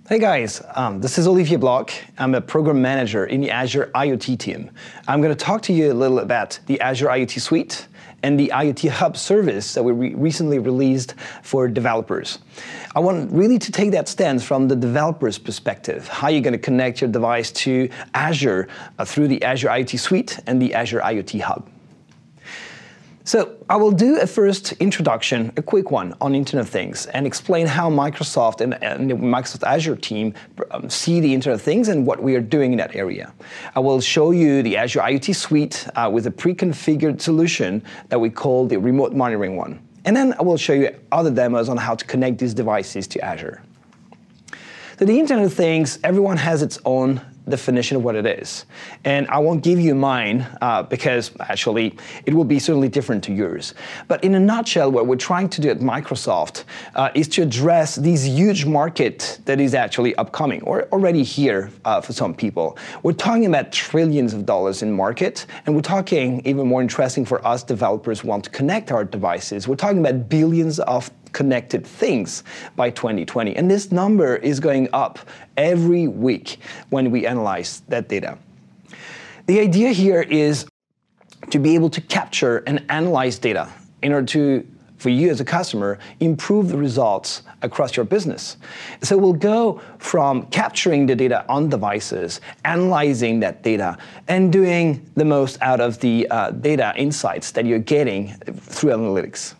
Hey guys, this is Olivier Bloch. I'm a program manager in the Azure IoT team. I'm going to talk to you a little about the Azure IoT Suite and the IoT Hub service that we recently released for developers. I want really to take that stance from the developer's perspective, how you're going to connect your device to Azure through the Azure IoT Suite and the Azure IoT Hub. So I will do a first introduction, a quick one, on Internet of Things and explain how Microsoft and the Microsoft Azure team see the Internet of Things and what we are doing in that area. I will show you the Azure IoT Suite with a pre-configured solution that we call the remote monitoring one. And then I will show you other demos on how to connect these devices to Azure. So the Internet of Things, everyone has its own definition of what it is. And I won't give you mine because actually it will be certainly different to yours. But in a nutshell, what we're trying to do at Microsoft is to address this huge market that is actually upcoming or already here for some people. We're talking about trillions of dollars in market, and we're talking, even more interesting for us developers who want to connect our devices, we're talking about billions of connected things by 2020. And this number is going up every week when we analyze that data. The idea here is to be able to capture and analyze data in order to, for you as a customer, improve the results across your business. So we'll go from capturing the data on devices, analyzing that data, and doing the most out of the data insights that you're getting through analytics.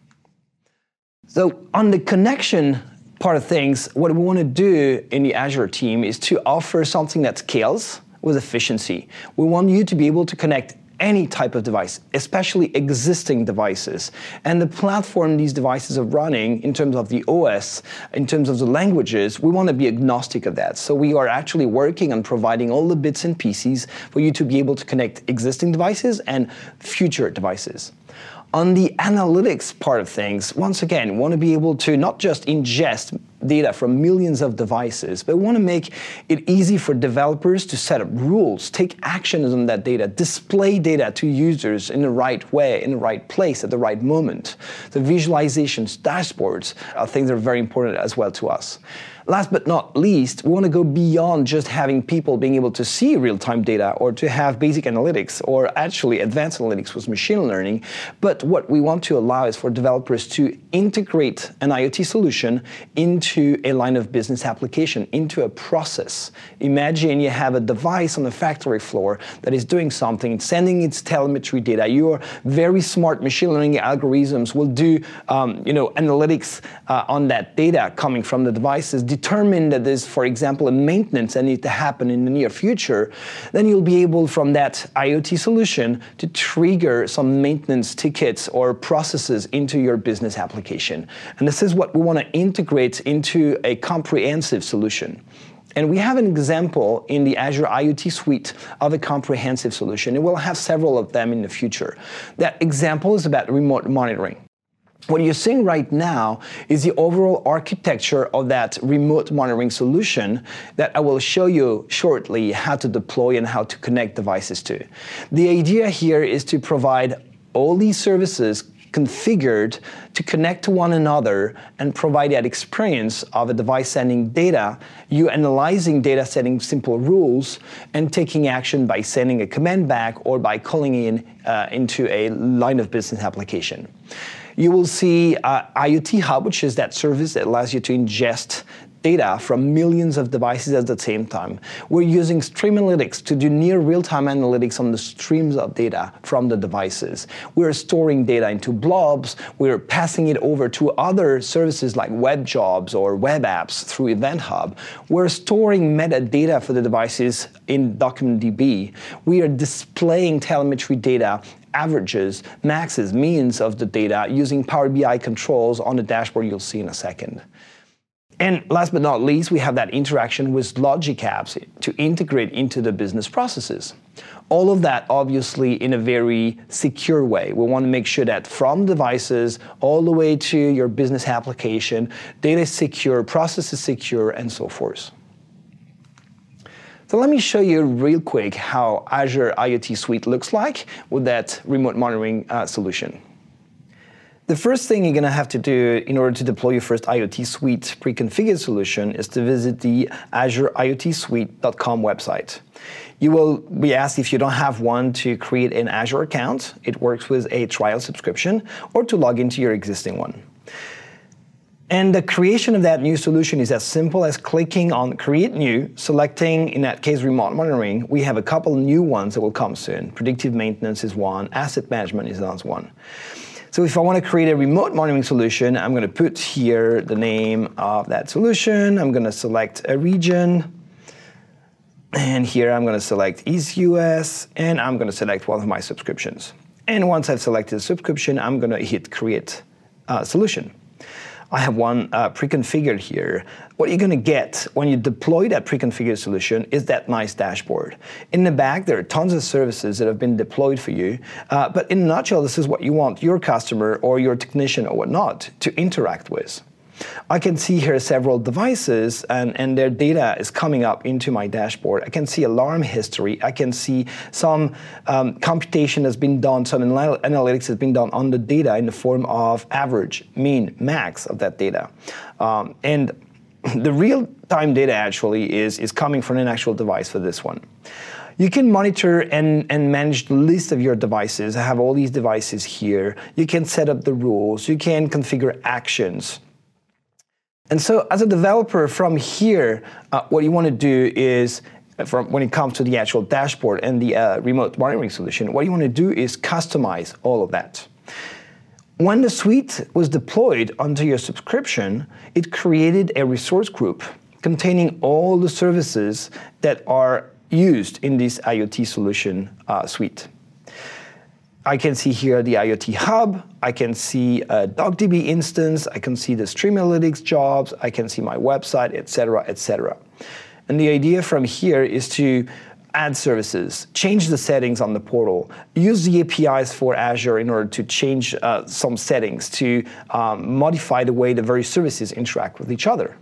So on the connection part of things, what we want to do in the Azure team is to offer something that scales with efficiency. We want you to be able to connect any type of device, especially existing devices. And the platform these devices are running, in terms of the OS, in terms of the languages, we want to be agnostic of that. So we are actually working on providing all the bits and pieces for you to be able to connect existing devices and future devices. On the analytics part of things, once again, we want to be able to not just ingest data from millions of devices, but we want to make it easy for developers to set up rules, take actions on that data, display data to users in the right way, in the right place, at the right moment. The visualizations, dashboards are things that are very important as well to us. Last but not least, we want to go beyond just having people being able to see real-time data or to have basic analytics or actually advanced analytics with machine learning. But what we want to allow is for developers to integrate an IoT solution into a line of business application, into a process. Imagine you have a device on the factory floor that is doing something, sending its telemetry data. Your very smart machine learning algorithms will do analytics on that data coming from the devices, determine that there's, for example, a maintenance that needs to happen in the near future. Then you'll be able, from that IoT solution, to trigger some maintenance tickets or processes into your business application. And this is what we want to integrate into a comprehensive solution. And we have an example in the Azure IoT Suite of a comprehensive solution, and we'll have several of them in the future. That example is about remote monitoring. What you're seeing right now is the overall architecture of that remote monitoring solution that I will show you shortly how to deploy and how to connect devices to. The idea here is to provide all these services configured to connect to one another and provide that experience of a device sending data, you analyzing data, setting simple rules, and taking action by sending a command back or by calling into a line of business application. You will see IoT Hub, which is that service that allows you to ingest data from millions of devices at the same time. We're using Stream Analytics to do near real-time analytics on the streams of data from the devices. We're storing data into blobs. We're passing it over to other services like web jobs or web apps through Event Hub. We're storing metadata for the devices in DocumentDB. We are displaying telemetry data, averages, maxes, means of the data using Power BI controls on the dashboard you'll see in a second. And last but not least, we have that interaction with Logic Apps to integrate into the business processes. All of that, obviously, in a very secure way. We want to make sure that from devices all the way to your business application, data is secure, process is secure, and so forth. So let me show you real quick how Azure IoT Suite looks like with that remote monitoring solution. The first thing you're going to have to do in order to deploy your first IoT Suite pre-configured solution is to visit the AzureIoTSuite.com website. You will be asked if you don't have one to create an Azure account. It works with a trial subscription, or to log into your existing one. And the creation of that new solution is as simple as clicking on Create New, selecting, in that case, Remote Monitoring. We have a couple new ones that will come soon. Predictive Maintenance is one, Asset Management is one. So if I want to create a remote monitoring solution, I'm going to put here the name of that solution. I'm going to select a region. And here I'm going to select East US, and I'm going to select one of my subscriptions. And once I've selected a subscription, I'm going to hit Create Solution. I have one pre-configured here. What you're going to get when you deploy that pre-configured solution is that nice dashboard. In the back, there are tons of services that have been deployed for you. But in a nutshell, this is what you want your customer or your technician or whatnot to interact with. I can see here several devices, and their data is coming up into my dashboard. I can see alarm history. I can see some computation has been done, some analytics has been done on the data in the form of average, mean, max of that data. And the real-time data actually is coming from an actual device for this one. You can monitor and manage the list of your devices. I have all these devices here. You can set up the rules. You can configure actions. And so as a developer from here, what you want to do is, when it comes to the actual dashboard and the remote monitoring solution, what you want to do is customize all of that. When the suite was deployed onto your subscription, it created a resource group containing all the services that are used in this IoT solution suite. I can see here the IoT Hub, I can see a DocDB instance, I can see the Stream Analytics jobs, I can see my website, etc., etc. And the idea from here is to add services, change the settings on the portal, use the APIs for Azure in order to change some settings, to modify the way the various services interact with each other.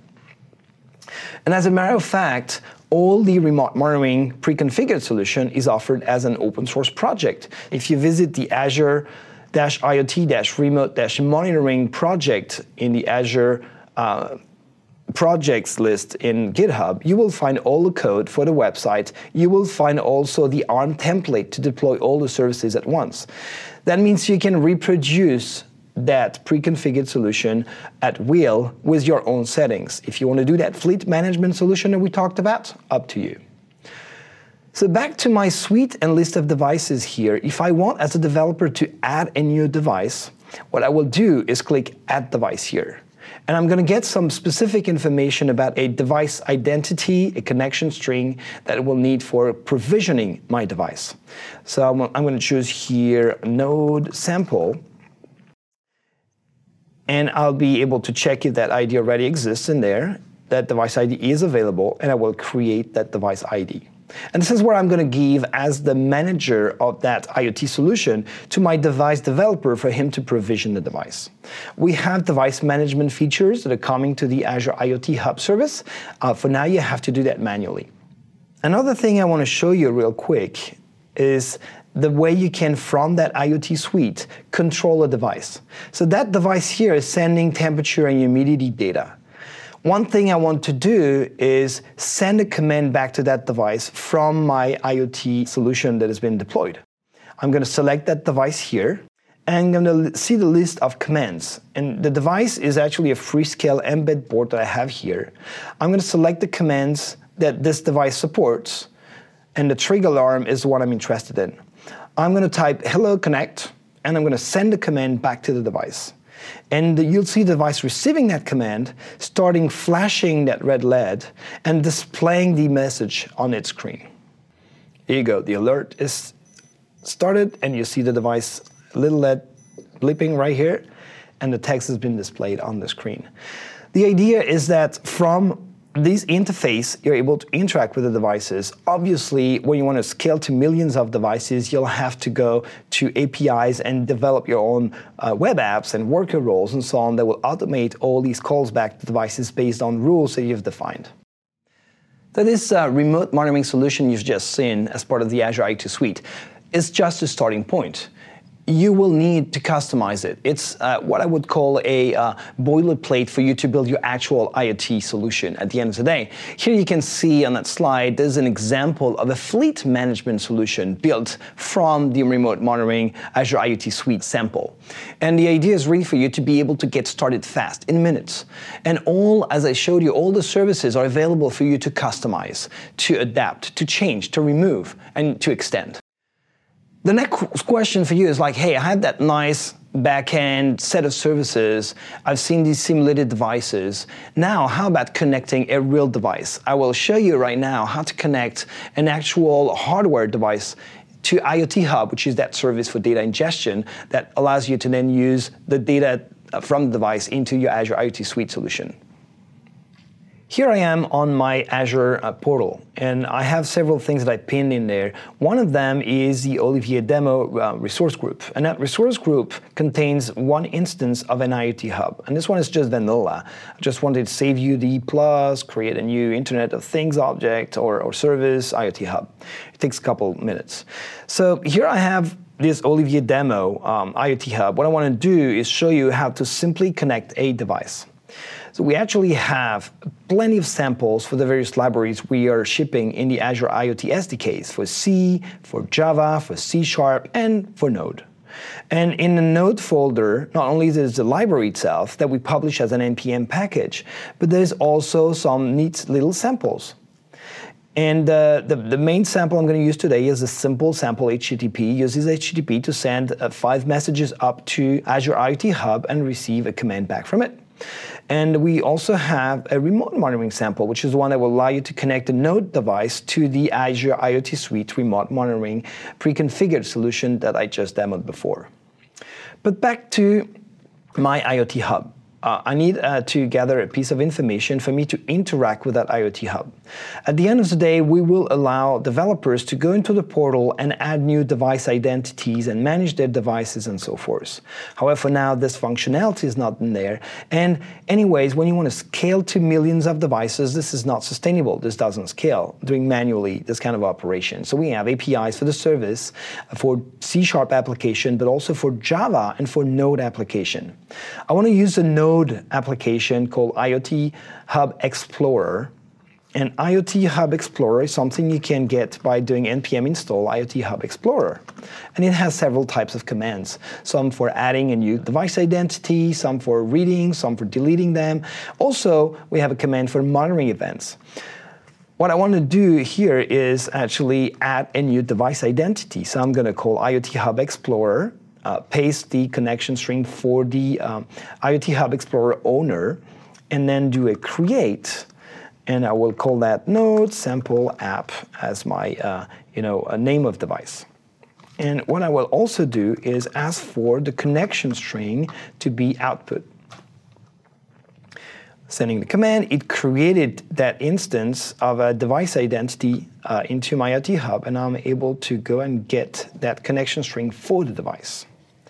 And as a matter of fact, all the remote monitoring pre-configured solution is offered as an open source project. If you visit the Azure-IoT-remote-monitoring project in the Azure projects list in GitHub, you will find all the code for the website. You will find also the ARM template to deploy all the services at once. That means you can reproduce that pre-configured solution at will with your own settings. If you want to do that fleet management solution that we talked about, up to you. So back to my suite and list of devices here. If I want, as a developer, to add a new device, what I will do is click Add Device here. And I'm going to get some specific information about a device identity, a connection string that I will need for provisioning my device. So I'm going to choose here node sample. And I'll be able to check if that ID already exists in there, that device ID is available, and I will create that device ID. And this is where I'm going to give, as the manager of that IoT solution, to my device developer for him to provision the device. We have device management features that are coming to the Azure IoT Hub service. For now, you have to do that manually. Another thing I want to show you real quick is the way you can, from that IoT suite, control a device. So that device here is sending temperature and humidity data. One thing I want to do is send a command back to that device from my IoT solution that has been deployed. I'm going to select that device here, and I'm going to see the list of commands. And the device is actually a Freescale embed board that I have here. I'm going to select the commands that this device supports, and the trigger alarm is the one I'm interested in. I'm going to type hello connect, and I'm going to send the command back to the device. And you'll see the device receiving that command, starting flashing that red LED, and displaying the message on its screen. Here you go, the alert is started, and you see the device little LED blipping right here, and the text has been displayed on the screen. The idea is that from this interface, you're able to interact with the devices. Obviously, when you want to scale to millions of devices, you'll have to go to APIs and develop your own web apps and worker roles and so on that will automate all these calls back to devices based on rules that you've defined. So this remote monitoring solution you've just seen as part of the Azure IoT Suite is just a starting point. you will need to customize it. It's what I would call a boilerplate for you to build your actual IoT solution at the end of the day. Here you can see on that slide, there's an example of a fleet management solution built from the remote monitoring Azure IoT Suite sample. And the idea is really for you to be able to get started fast, in minutes. And as I showed you, all the services are available for you to customize, to adapt, to change, to remove, and to extend. The next question for you is like, hey, I have that nice backend set of services. I've seen these simulated devices. Now, how about connecting a real device? I will show you right now how to connect an actual hardware device to IoT Hub, which is that service for data ingestion that allows you to then use the data from the device into your Azure IoT Suite solution. Here I am on my Azure portal, and I have several things that I pinned in there. One of them is the Olivier demo resource group, and that resource group contains one instance of an IoT Hub, and this one is just vanilla. I just wanted to save you the plus, create a new Internet of Things object or service IoT Hub. It takes a couple minutes. So here I have this Olivier demo IoT Hub. What I want to do is show you how to simply connect a device. So we actually have plenty of samples for the various libraries we are shipping in the Azure IoT SDKs for C, for Java, for C#, and for Node. And in the Node folder, not only there's the library itself that we publish as an NPM package, but there's also some neat little samples. And the main sample I'm going to use today is a simple sample HTTP. Uses HTTP to send 5 messages up to Azure IoT Hub and receive a command back from it. And we also have a remote monitoring sample, which is the one that will allow you to connect a Node device to the Azure IoT Suite remote monitoring pre-configured solution that I just demoed before. But back to my IoT Hub. I need to gather a piece of information for me to interact with that IoT Hub. At the end of the day, we will allow developers to go into the portal and add new device identities and manage their devices and so forth. However, for now, this functionality is not in there. And anyways, when you want to scale to millions of devices, this is not sustainable. This doesn't scale doing manually this kind of operation. So we have APIs for the service, for C# application, but also for Java and for Node application. I want to use the Node application called IoT Hub Explorer. And IoT Hub Explorer is something you can get by doing npm install IoT Hub Explorer. And it has several types of commands. Some for adding a new device identity, some for reading, some for deleting them. Also, we have a command for monitoring events. What I want to do here is actually add a new device identity. So I'm going to call IoT Hub Explorer, paste the connection string for the IoT Hub Explorer owner, and then do a create. And I will call that node sample app as my a name of device. And what I will also do is ask for the connection string to be output. Sending the command, it created that instance of a device identity into my IoT Hub, and I'm able to go and get that connection string for the device.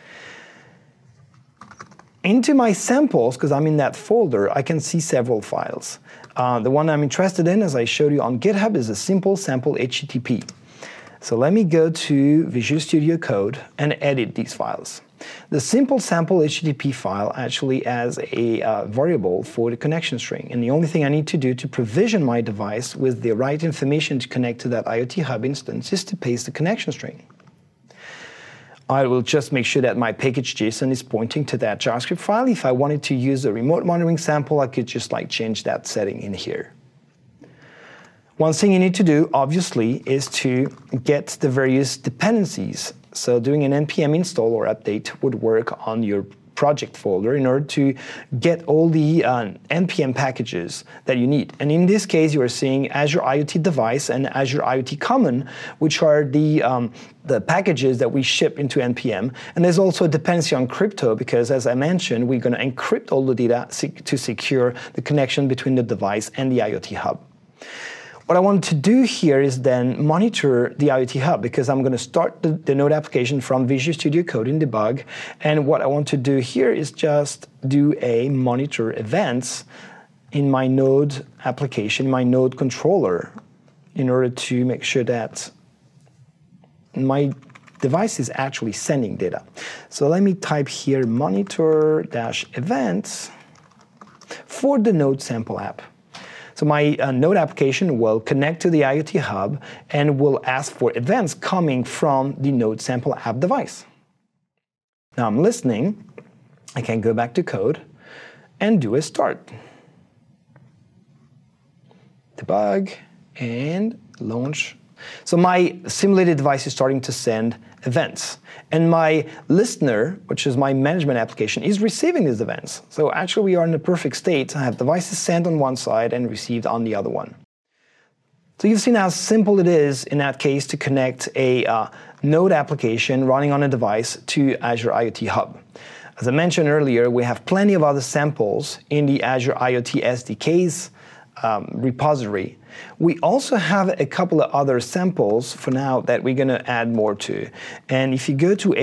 Into my samples, because I'm in that folder, I can see several files. The one I'm interested in, as I showed you on GitHub, is a simple sample HTTP. So let me go to Visual Studio Code and edit these files. The simple sample HTTP file actually has a variable for the connection string. And the only thing I need to do to provision my device with the right information to connect to that IoT Hub instance is to paste the connection string. I will just make sure that my package.json is pointing to that JavaScript file. If I wanted to use a remote monitoring sample, I could just change that setting in here. One thing you need to do, obviously, is to get the various dependencies. So doing an npm install or update would work on your project folder in order to get all the npm packages that you need. And in this case, you are seeing Azure IoT Device and Azure IoT Common, which are the packages that we ship into npm. And there's also a dependency on crypto because, as I mentioned, we're going to encrypt all the data to secure the connection between the device and the IoT Hub. What I want to do here is then monitor the IoT Hub because I'm going to start the Node application from Visual Studio Code in debug. And what I want to do here is just do a monitor events in my Node application, my Node controller, in order to make sure that my device is actually sending data. So let me type here monitor-events for the Node sample app. So my Node application will connect to the IoT Hub and will ask for events coming from the Node sample app device. Now I'm listening. I can go back to code and do a start. Debug and launch. So my simulated device is starting to send events. And my listener, which is my management application, is receiving these events. So actually we are in a perfect state. I have devices sent on one side and received on the other one. So you've seen how simple it is in that case to connect a Node application running on a device to Azure IoT Hub. As I mentioned earlier, we have plenty of other samples in the Azure IoT SDK's repository. We also have a couple of other samples for now that we're going to add more to. And if you go to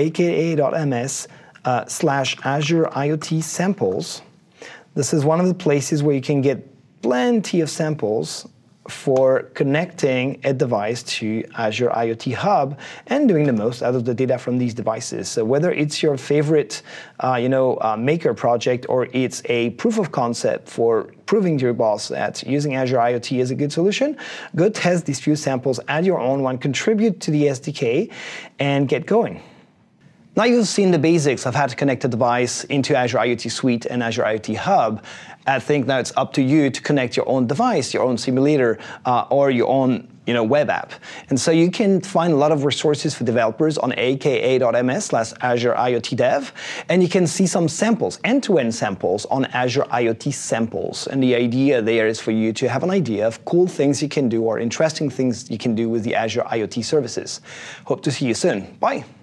aka.ms/Azure IoT samples, this is one of the places where you can get plenty of samples for connecting a device to Azure IoT Hub and doing the most out of the data from these devices. So whether it's your favorite maker project or it's a proof of concept for proving to your boss that using Azure IoT is a good solution, go test these few samples, add your own one, contribute to the SDK, and get going. Now you've seen the basics of how to connect a device into Azure IoT Suite and Azure IoT Hub. I think now it's up to you to connect your own device, your own simulator, or your own web app. And so you can find a lot of resources for developers on aka.ms/Azure IoT Dev, and you can see some samples, end-to-end samples on Azure IoT Samples. And the idea there is for you to have an idea of cool things you can do or interesting things you can do with the Azure IoT services. Hope to see you soon. Bye.